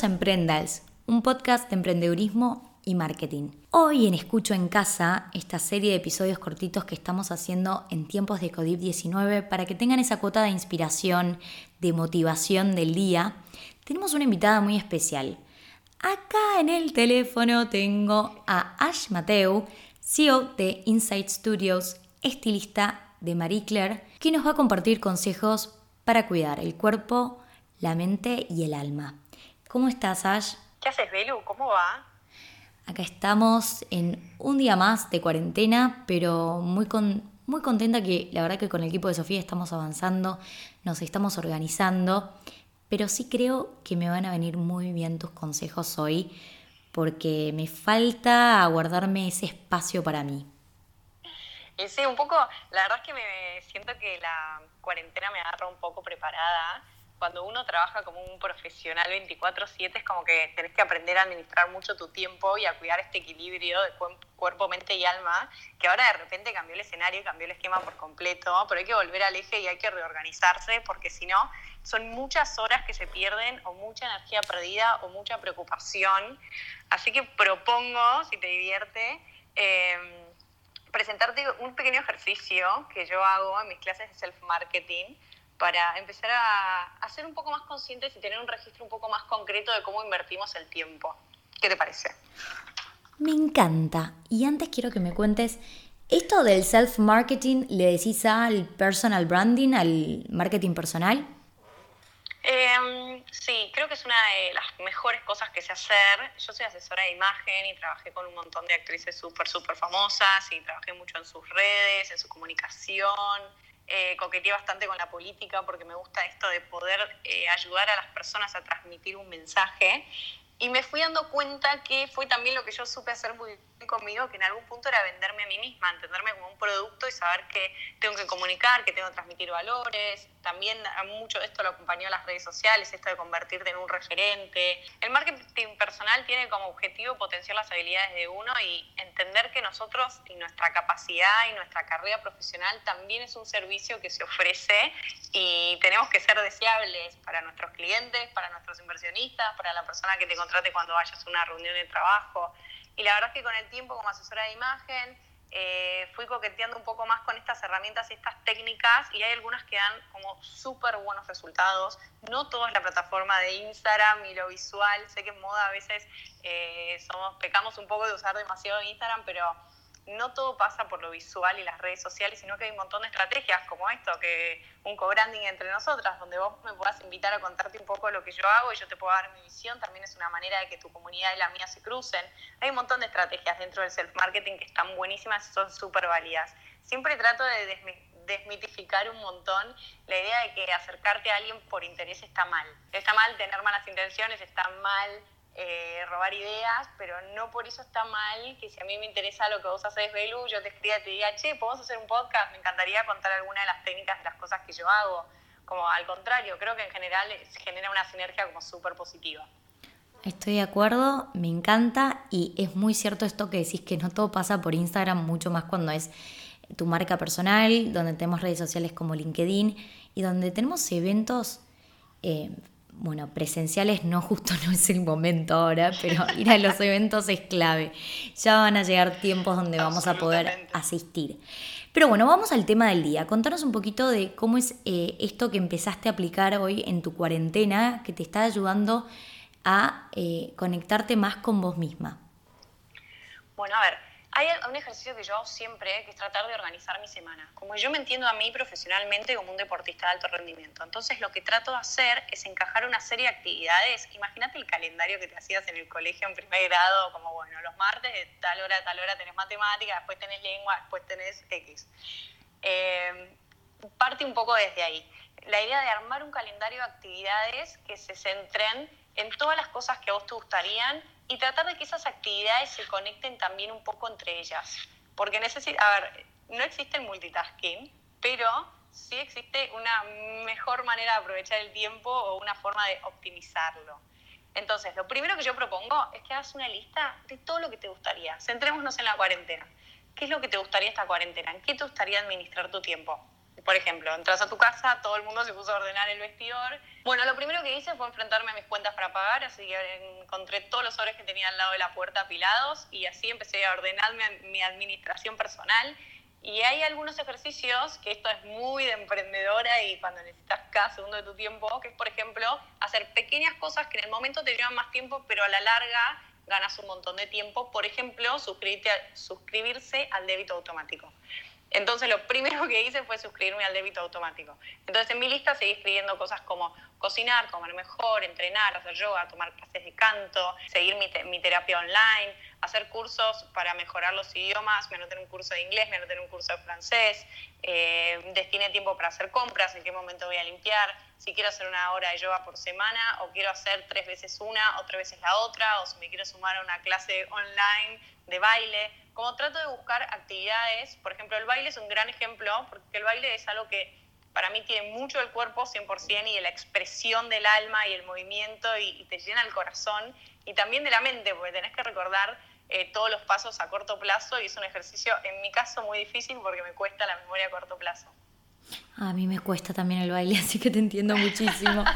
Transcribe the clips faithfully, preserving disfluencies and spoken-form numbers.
a Emprendals, un podcast de emprendedurismo y marketing. Hoy en Escucho en Casa, esta serie de episodios cortitos que estamos haciendo en tiempos de COVID diecinueve para que tengan esa cuota de inspiración, de motivación del día, tenemos una invitada muy especial. Acá en el teléfono tengo a Ash Mateu, C E O de Insight Studios, estilista de Marie Claire, que nos va a compartir consejos para cuidar el cuerpo, la mente y el alma. ¿Cómo estás, Ash? ¿Qué haces, Belu? ¿Cómo va? Acá estamos en un día más de cuarentena, pero muy, con, muy contenta que la verdad que con el equipo de Sofía estamos avanzando, nos estamos organizando, pero sí creo que me van a venir muy bien tus consejos hoy, porque me falta guardarme ese espacio para mí. Y sí, un poco, la verdad es que me siento que la cuarentena me agarra un poco preparada. Cuando uno trabaja como un profesional veinticuatro siete es como que tenés que aprender a administrar mucho tu tiempo y a cuidar este equilibrio de cuerpo, mente y alma, que ahora de repente cambió el escenario y cambió el esquema por completo, pero hay que volver al eje y hay que reorganizarse porque si no son muchas horas que se pierden o mucha energía perdida o mucha preocupación. Así que propongo, si te divierte, eh, presentarte un pequeño ejercicio que yo hago en mis clases de self-marketing para empezar a, a ser un poco más conscientes y tener un registro un poco más concreto de cómo invertimos el tiempo. ¿Qué te parece? Me encanta. Y antes quiero que me cuentes, ¿esto del self-marketing le decís al personal branding, al marketing personal? Eh, sí, creo que es una de las mejores cosas que sé hacer. Yo soy asesora de imagen y trabajé con un montón de actrices súper, súper famosas y trabajé mucho en sus redes, en su comunicación. Eh, coqueteé bastante con la política porque me gusta esto de poder eh, ayudar a las personas a transmitir un mensaje. Y me fui dando cuenta que fue también lo que yo supe hacer muy bien conmigo, que en algún punto era venderme a mí misma, entenderme como un producto y saber que tengo que comunicar, que tengo que transmitir valores. También a mucho esto lo acompañó las redes sociales, esto de convertirte en un referente. El marketing personal tiene como objetivo potenciar las habilidades de uno y entender que nosotros y nuestra capacidad y nuestra carrera profesional también es un servicio que se ofrece y tenemos que ser deseables para nuestros clientes, para nuestros inversionistas, para la persona que te contrate cuando vayas a una reunión de trabajo. Y la verdad es que con el tiempo como asesora de imagen eh, fui coqueteando un poco más con estas herramientas y estas técnicas y hay algunas que dan como súper buenos resultados. No todo es la plataforma de Instagram y lo visual. Sé que en moda a veces eh, somos, pecamos un poco de usar demasiado Instagram, pero no todo pasa por lo visual y las redes sociales, sino que hay un montón de estrategias como esto, que un co-branding entre nosotras, donde vos me puedas invitar a contarte un poco lo que yo hago y yo te puedo dar mi visión, también es una manera de que tu comunidad y la mía se crucen. Hay un montón de estrategias dentro del self-marketing que están buenísimas y son súper válidas. Siempre trato de desmi- desmitificar un montón la idea de que acercarte a alguien por interés está mal. Está mal tener malas intenciones, está mal Eh, robar ideas, pero no por eso está mal que si a mí me interesa lo que vos haces, Belu, yo te escriba y te diga, che, ¿podemos hacer un podcast? Me encantaría contar alguna de las técnicas de las cosas que yo hago. Como al contrario, creo que en general genera una sinergia como súper positiva. Estoy de acuerdo, me encanta y es muy cierto esto que decís que no todo pasa por Instagram, mucho más cuando es tu marca personal, donde tenemos redes sociales como LinkedIn y donde tenemos eventos eh, bueno, presenciales no, justo no es el momento ahora, pero ir a los eventos es clave. Ya van a llegar tiempos donde vamos a poder asistir. Pero bueno, vamos al tema del día. Contanos un poquito de cómo es eh, esto que empezaste a aplicar hoy en tu cuarentena, que te está ayudando a eh, conectarte más con vos misma. Bueno, a ver, hay un ejercicio que yo hago siempre, que es tratar de organizar mi semana. Como yo me entiendo a mí profesionalmente como un deportista de alto rendimiento, entonces lo que trato de hacer es encajar una serie de actividades. Imagínate el calendario que te hacías en el colegio en primer grado, como bueno, los martes de tal hora a tal hora tenés matemática, después tenés lengua, después tenés X. Eh, parte un poco desde ahí. La idea de armar un calendario de actividades que se centren en todas las cosas que a vos te gustarían y tratar de que esas actividades se conecten también un poco entre ellas. Porque necesita, a ver, no existe el multitasking, pero sí existe una mejor manera de aprovechar el tiempo o una forma de optimizarlo. Entonces, lo primero que yo propongo es que hagas una lista de todo lo que te gustaría. Centrémonos en la cuarentena. ¿Qué es lo que te gustaría esta cuarentena? ¿En qué te gustaría administrar tu tiempo? Por ejemplo, entras a tu casa, todo el mundo se puso a ordenar el vestidor. Bueno, lo primero que hice fue enfrentarme a mis cuentas para pagar, así que encontré todos los sobres que tenía al lado de la puerta apilados y así empecé a ordenar mi, mi administración personal. Y hay algunos ejercicios, que esto es muy de emprendedora y cuando necesitas cada segundo de tu tiempo, que es, por ejemplo, hacer pequeñas cosas que en el momento te llevan más tiempo, pero a la larga ganas un montón de tiempo. Por ejemplo, suscribirte a, suscribirse al débito automático. Entonces lo primero que hice fue suscribirme al débito automático. Entonces en mi lista seguí escribiendo cosas como cocinar, comer mejor, entrenar, hacer yoga, tomar clases de canto, seguir mi, te- mi terapia online, hacer cursos para mejorar los idiomas, me anoté en un curso de inglés, me anoté en un curso de francés, eh, destiné tiempo para hacer compras, en qué momento voy a limpiar, si quiero hacer una hora de yoga por semana o quiero hacer tres veces una o tres veces la otra, o si me quiero sumar a una clase online de baile. Como trato de buscar actividades, por ejemplo, el baile es un gran ejemplo, porque el baile es algo que para mí tiene mucho del cuerpo, cien por ciento, y de la expresión del alma y el movimiento, y, y te llena el corazón, y también de la mente, porque tenés que recordar eh, todos los pasos a corto plazo, y es un ejercicio, en mi caso, muy difícil, porque me cuesta la memoria a corto plazo. A mí me cuesta también el baile, así que te entiendo muchísimo.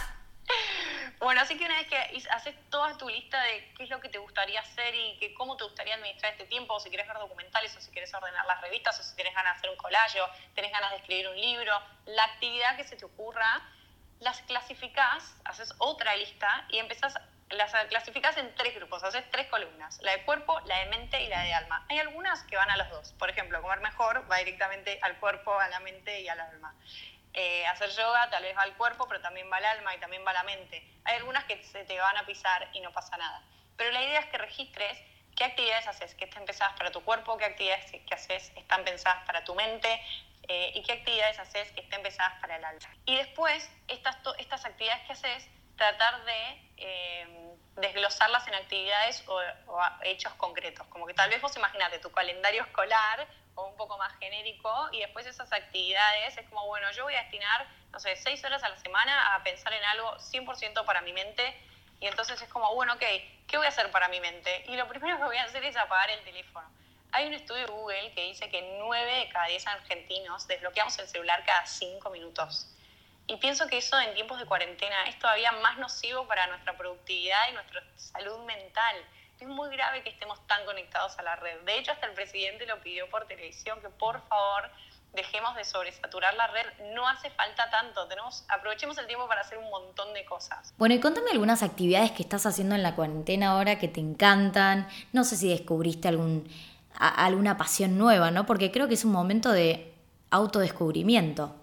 Bueno, así que una vez que haces toda tu lista de qué es lo que te gustaría hacer y que cómo te gustaría administrar este tiempo, o si querés ver documentales, o si querés ordenar las revistas, o si tenés ganas de hacer un collage, o tenés ganas de escribir un libro, la actividad que se te ocurra, las clasificás, haces otra lista y empezás, las clasificás en tres grupos, haces tres columnas, la de cuerpo, la de mente y la de alma. Hay algunas que van a los dos, por ejemplo, comer mejor va directamente al cuerpo, a la mente y al alma. Eh, hacer yoga tal vez va al cuerpo, pero también va al alma y también va a la mente. Hay algunas que se te van a pisar y no pasa nada. Pero la idea es que registres qué actividades haces que estén pensadas para tu cuerpo, qué actividades que haces están pensadas para tu mente eh, y qué actividades haces que estén pensadas para el alma. Y después, estas, to- estas actividades que haces, tratar de eh, desglosarlas en actividades o, o hechos concretos. Como que tal vez vos imaginate tu calendario escolar o un poco más genérico, y después esas actividades es como, bueno, yo voy a destinar, no sé, seis horas a la semana a pensar en algo cien por ciento para mi mente, y entonces es como, bueno, ok, ¿qué voy a hacer para mi mente? Y lo primero que voy a hacer es apagar el teléfono. Hay un estudio de Google que dice que nueve de cada diez argentinos desbloqueamos el celular cada cinco minutos. Y pienso que eso en tiempos de cuarentena es todavía más nocivo para nuestra productividad y nuestra salud mental. Es muy grave que estemos tan conectados a la red. De hecho, hasta el presidente lo pidió por televisión, que por favor dejemos de sobresaturar la red. No hace falta tanto. Tenemos, aprovechemos el tiempo para hacer un montón de cosas. Bueno, y contame algunas actividades que estás haciendo en la cuarentena ahora que te encantan. No sé si descubriste algún, a, alguna pasión nueva, ¿no? Porque creo que es un momento de autodescubrimiento.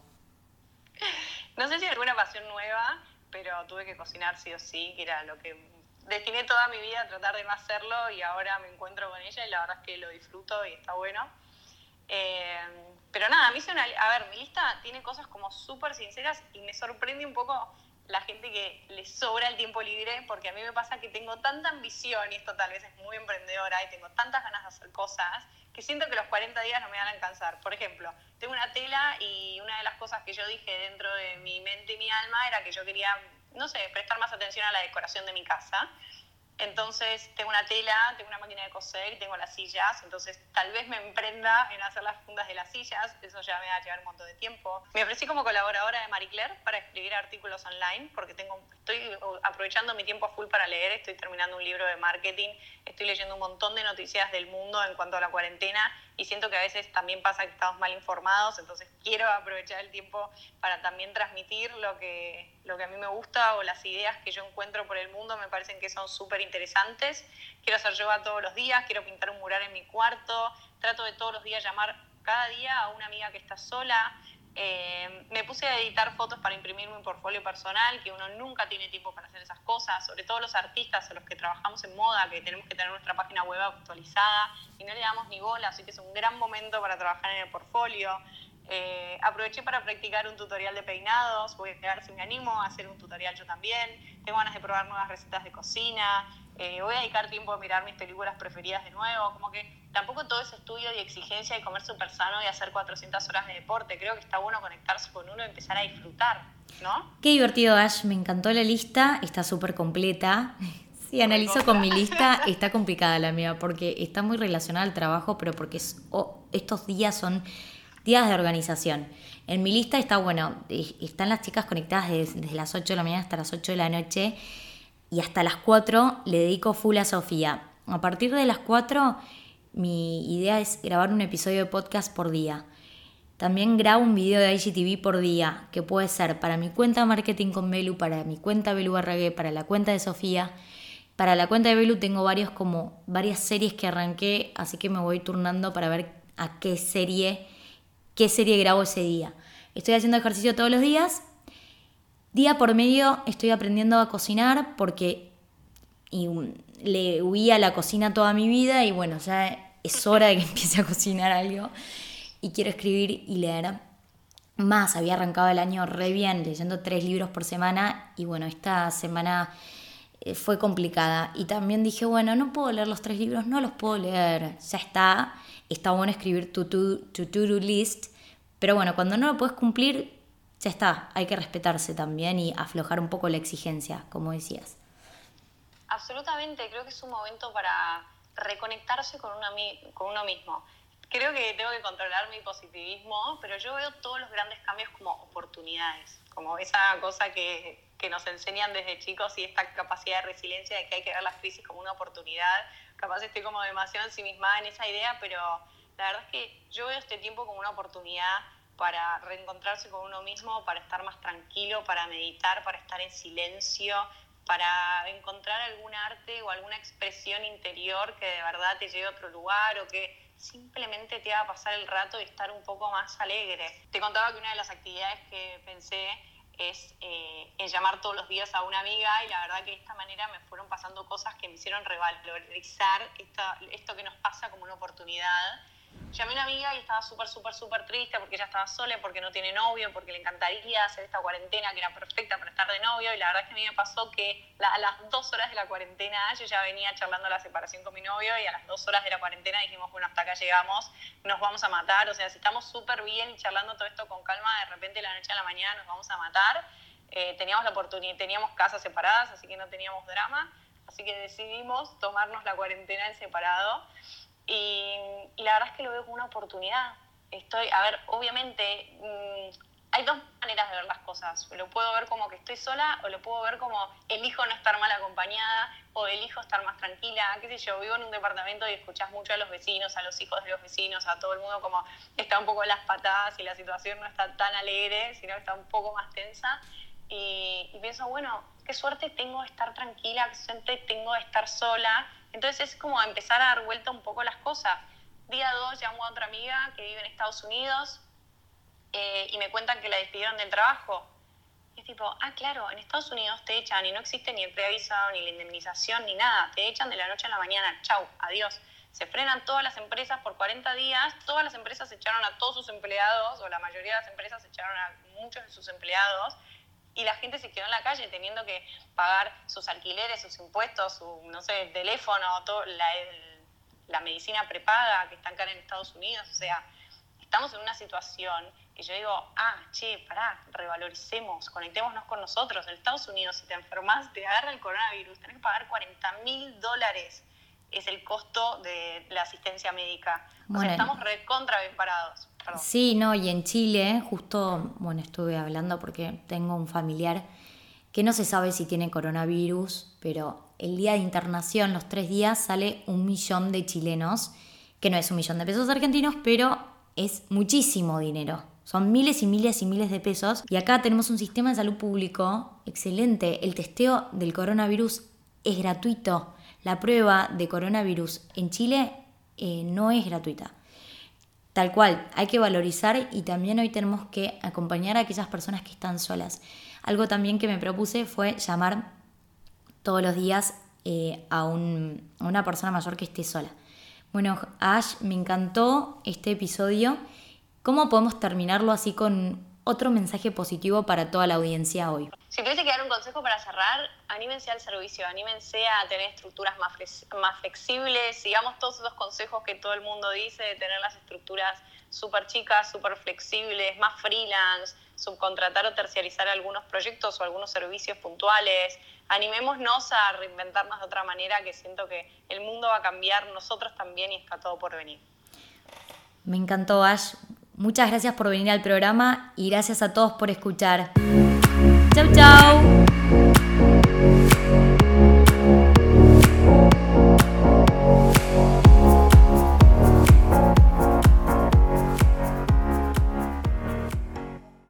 No sé si alguna pasión nueva, pero tuve que cocinar sí o sí, que era lo que destiné toda mi vida a tratar de no hacerlo, y ahora me encuentro con ella y la verdad es que lo disfruto y está bueno. Eh, pero nada, a mí se una, a ver, mi lista tiene cosas como súper sinceras y me sorprende un poco la gente que le sobra el tiempo libre, porque a mí me pasa que tengo tanta ambición, y esto tal vez es muy emprendedora, y tengo tantas ganas de hacer cosas, que siento que los cuarenta días no me van a alcanzar. Por ejemplo, tengo una tela y una de las cosas que yo dije dentro de mi mente y mi alma era que yo quería, no sé, prestar más atención a la decoración de mi casa. Entonces tengo una tela, tengo una máquina de coser y tengo las sillas, entonces tal vez me emprenda en hacer las fundas de las sillas, eso ya me va a llevar un montón de tiempo. Me ofrecí como colaboradora de Marie Claire para escribir artículos online, porque tengo, estoy aprovechando mi tiempo a full para leer, estoy terminando un libro de marketing, estoy leyendo un montón de noticias del mundo en cuanto a la cuarentena, y siento que a veces también pasa que estamos mal informados, entonces quiero aprovechar el tiempo para también transmitir lo que, lo que a mí me gusta, o las ideas que yo encuentro por el mundo me parecen que son súper interesantes. Quiero hacer yoga todos los días, quiero pintar un mural en mi cuarto, trato de todos los días llamar cada día a una amiga que está sola. Eh, me puse a editar fotos para imprimir mi portfolio personal, que uno nunca tiene tiempo para hacer esas cosas, sobre todo los artistas o los que trabajamos en moda, que tenemos que tener nuestra página web actualizada y no le damos ni bola, así que es un gran momento para trabajar en el portfolio. Eh, aproveché para practicar un tutorial de peinados, voy a ver si me animo a hacer un tutorial yo también, tengo ganas de probar nuevas recetas de cocina, eh, voy a dedicar tiempo a mirar mis películas preferidas de nuevo, como que tampoco todo ese estudio y exigencia de comer súper sano y hacer cuatrocientas horas de deporte, creo que está bueno conectarse con uno y empezar a disfrutar, ¿no? Qué divertido, Ash, me encantó la lista, está súper completa. Si analizo con mi lista, está complicada la mía, porque está muy relacionada al trabajo, pero porque es, oh, estos días son días de organización. En mi lista está, bueno, están las chicas conectadas desde, desde las ocho de la mañana hasta las ocho de la noche y hasta las cuatro le dedico full a Sofía. A partir de las cuatro mi idea es grabar un episodio de podcast por día. También grabo un video de I G T V por día, que puede ser para mi cuenta Marketing con Belu, para mi cuenta Belu R G, para la cuenta de Sofía. Para la cuenta de Belu tengo varios como varias series que arranqué, así que me voy turnando para ver a qué serie, qué serie grabo ese día. Estoy haciendo ejercicio todos los días. Día por medio estoy aprendiendo a cocinar porque y, le huí a la cocina toda mi vida y bueno, ya es hora de que empiece a cocinar algo. Y quiero escribir y leer más. Había arrancado el año re bien, leyendo tres libros por semana. Y bueno, esta semana fue complicada. Y también dije, bueno, no puedo leer los tres libros, no los puedo leer. Ya está. Está bueno escribir tu to-do list. Pero bueno, cuando no lo puedes cumplir, ya está. Hay que respetarse también y aflojar un poco la exigencia, como decías. Absolutamente. Creo que es un momento para reconectarse con, una, con uno mismo. Creo que tengo que controlar mi positivismo, pero yo veo todos los grandes cambios como oportunidades, como esa cosa que, que nos enseñan desde chicos y esta capacidad de resiliencia de que hay que ver las crisis como una oportunidad. Capaz estoy como demasiado ensimismada en esa idea, pero la verdad es que yo veo este tiempo como una oportunidad para reencontrarse con uno mismo, para estar más tranquilo, para meditar, para estar en silencio, para encontrar algún arte o alguna expresión interior que de verdad te lleve a otro lugar o que simplemente te haga pasar el rato y estar un poco más alegre. Te contaba que una de las actividades que pensé es eh, en llamar todos los días a una amiga y la verdad que de esta manera me fueron pasando cosas que me hicieron revalorizar esta, esto que nos pasa como una oportunidad. Llamé a una amiga y estaba súper, súper, súper triste porque ella estaba sola, porque no tiene novio, porque le encantaría hacer esta cuarentena que era perfecta para estar de novio y la verdad es que a mí me pasó que la, a las dos horas de la cuarentena yo ya venía charlando la separación con mi novio y a las dos horas de la cuarentena dijimos, bueno, hasta acá llegamos, nos vamos a matar, o sea, si estamos súper bien y charlando todo esto con calma, de repente de la noche a la mañana nos vamos a matar. Eh, teníamos la oportunidad, teníamos casas separadas, así que no teníamos drama, así que decidimos tomarnos la cuarentena en separado. Y, y la verdad es que lo veo como una oportunidad. Estoy, a ver, obviamente mmm, hay dos maneras de ver las cosas. Lo puedo ver como que estoy sola o lo puedo ver como elijo no estar mal acompañada o elijo estar más tranquila. Qué sé yo, vivo en un departamento y escuchás mucho a los vecinos, a los hijos de los vecinos, a todo el mundo como está un poco en las patadas y la situación no está tan alegre, sino que está un poco más tensa. Y, y pienso, bueno, qué suerte tengo de estar tranquila, qué suerte tengo de estar sola. Entonces es como empezar a dar vuelta un poco las cosas. Día dos llamo a otra amiga que vive en Estados Unidos eh, y me cuentan que la despidieron del trabajo. Y es tipo, ah, claro, en Estados Unidos te echan y no existe ni el preaviso, ni la indemnización, ni nada. Te echan de la noche a la mañana. Chau, adiós. Se frenan todas las empresas por cuarenta días. Todas las empresas echaron a todos sus empleados, o la mayoría de las empresas echaron a muchos de sus empleados. Y la gente se quedó en la calle teniendo que pagar sus alquileres, sus impuestos, su, no sé, el teléfono, todo, la, el, la medicina prepaga que está cara en Estados Unidos. O sea, estamos en una situación que yo digo, ah, che, pará, revaloricemos, conectémonos con nosotros. En Estados Unidos, si te enfermas, te agarra el coronavirus, tenés que pagar cuarenta mil dólares. Es el costo de la asistencia médica. O bueno, sea, estamos recontra bien parados. Perdón. Sí, no, y en Chile, justo, bueno, estuve hablando porque tengo un familiar que no se sabe si tiene coronavirus, pero el día de internación, los tres días, sale un millón de chilenos, que no es un millón de pesos argentinos, pero es muchísimo dinero. Son miles y miles y miles de pesos. Y acá tenemos un sistema de salud público excelente. El testeo del coronavirus es gratuito. La prueba de coronavirus en Chile eh, no es gratuita. Tal cual, hay que valorizar y también hoy tenemos que acompañar a aquellas personas que están solas. Algo también que me propuse fue llamar todos los días eh, a, un, a una persona mayor que esté sola. Bueno, Ash, me encantó este episodio. ¿Cómo podemos terminarlo así con otro mensaje positivo para toda la audiencia hoy? Si tuviese que dar un consejo para cerrar, anímense al servicio, anímense a tener estructuras más, más flexibles, sigamos todos esos consejos que todo el mundo dice de tener las estructuras súper chicas, súper flexibles, más freelance, subcontratar o terciarizar algunos proyectos o algunos servicios puntuales. Animémonos a reinventarnos de otra manera, que siento que el mundo va a cambiar, nosotros también, y está todo por venir. Me encantó, Ash. Muchas gracias por venir al programa y gracias a todos por escuchar. Chau, chau.